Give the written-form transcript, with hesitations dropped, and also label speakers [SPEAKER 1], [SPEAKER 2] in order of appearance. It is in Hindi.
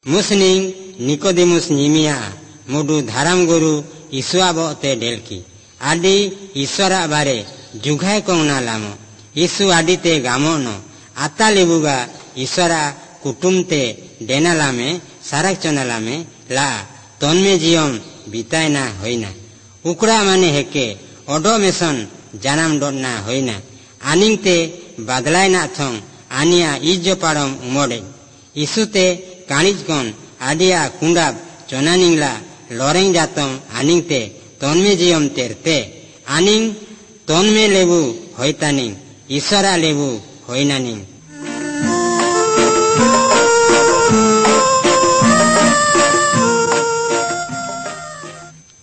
[SPEAKER 1] मुसनिंग निकोदेमुस निमिया मुडु धाराम गुरु ईश्वा बोते डेलकी आदि ईश्वरा बारे जुगाय कोंगना लामो ईशु आदिते गामोनो आता लेबुगा ईश्वरा कुटुमते डेना लामे सारक चना लामे ला तन्मे जियम बितायना होइना उकड़ा माने हेके ओडो मेसन जानाम डोना होइना आनिंगते बदलायना थोंग आनिया इज्जो पाड़म उमोडे ईशुते कानिज कोन आदिया कुंडाब चोनानिंगला लोरेंग जातम आनिंगते तन्मे जियम तेरते आनिंग तन्मे लेबु होइतानिंग ईश्वरा लेबु होइनानिंग